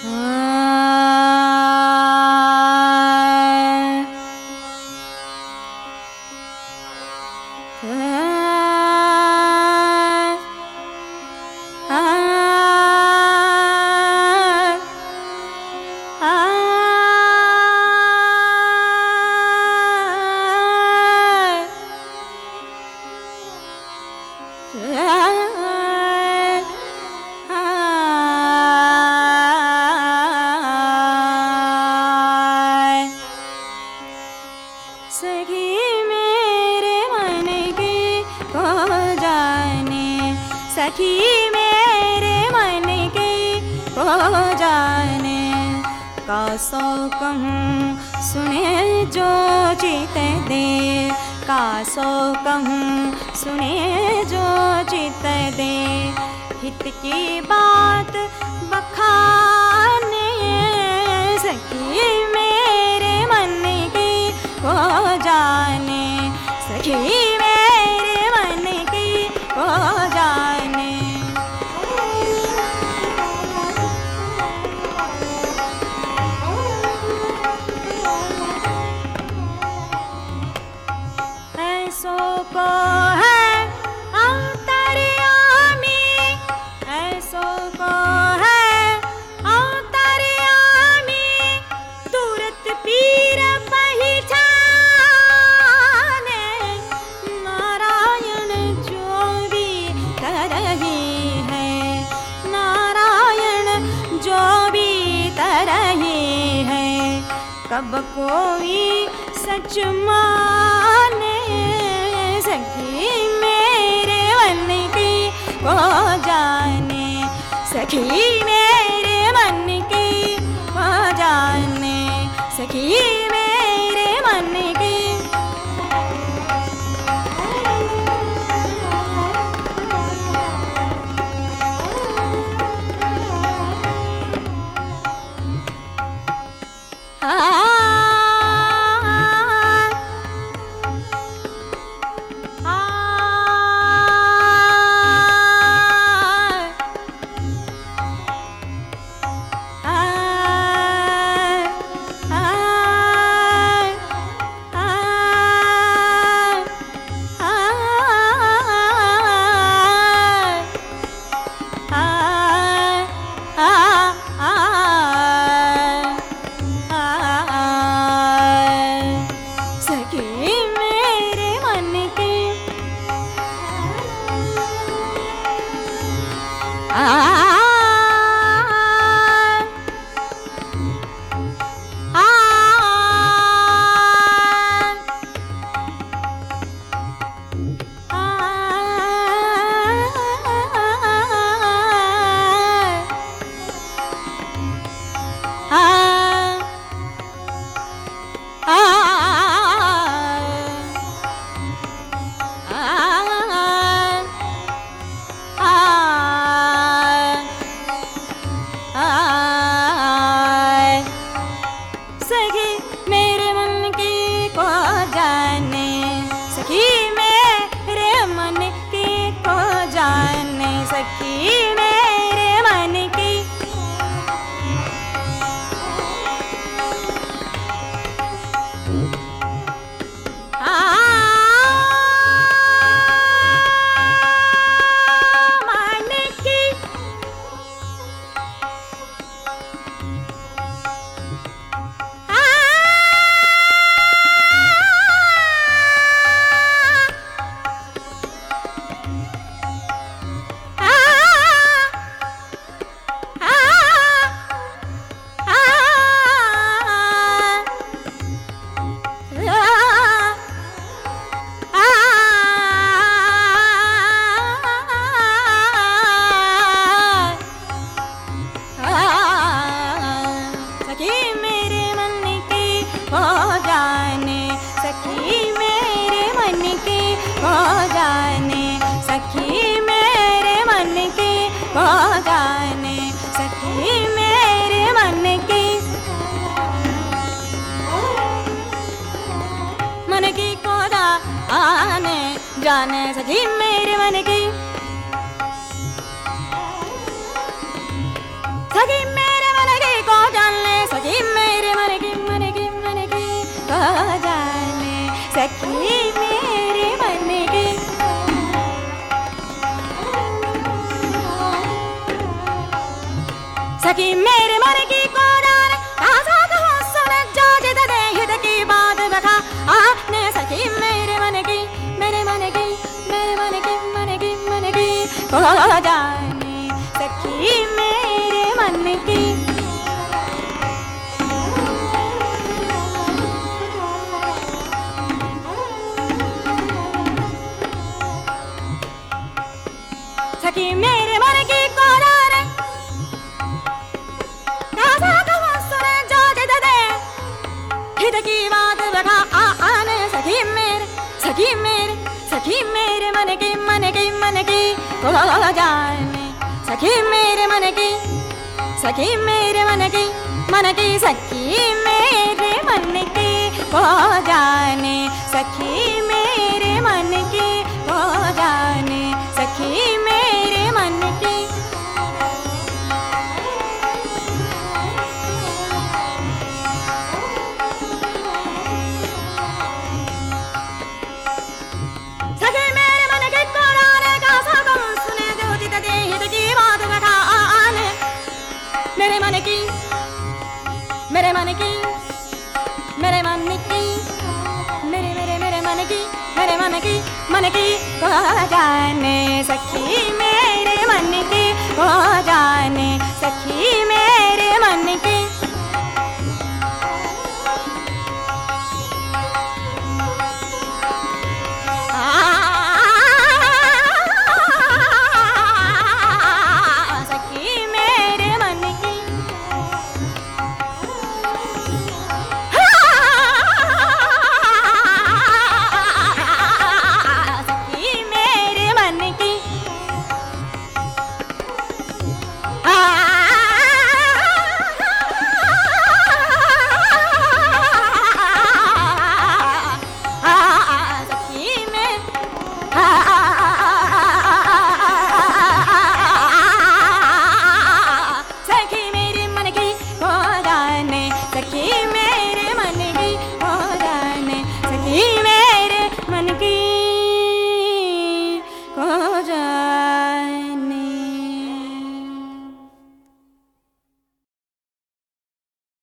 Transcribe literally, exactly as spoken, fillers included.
सखी मेरे मन के को जाने का सो कहूँ सुने जो चित दे का सो कहूँ सुने जो चित दे हित की बात बखाने सखी मेरे मन की को जाने सखी मेरे मन की को जाने ऐसो को है अंतर्यामी ऐसो को है अंतर्यामी तुरंत पीर पहचाने नारायण जो भी तरही है नारायण जो भी तरही है कब कोई सच माने सखी मेरे मन की को जाने सखी मेरे मन की को जाने सखी मेरे मन की जाने सखी मेरे मन की सखी मेरे मन की सखी मेरे मन की कोरार कासा कहो सुन जो जिद दे हित की बात बका आने सखी मेरे मन की मेरे मन की मेरे मन की मन की मन की को जाने सखी मेरे मन की सखी मेरे मन की कोरार कासा कहो सुन जो जिद दे हित की बात बका आने सखी मेरे सखी मेरे सखी मेरे मन की मन की मन की को जाने सखी मेरे मन की सखी मेरे मन की मन की सखी मेरे मन की को जाने सखी मेरे मन की को जाने सखी मेरे मन की सखी मेरे मन की कोरार कासा कहो सुने जो जिद दे हित की बात बका आने मेरे मन की मेरे मन की मेरे मन की मेरे मेरे मेरे मन की मेरे मन की मन की को जाने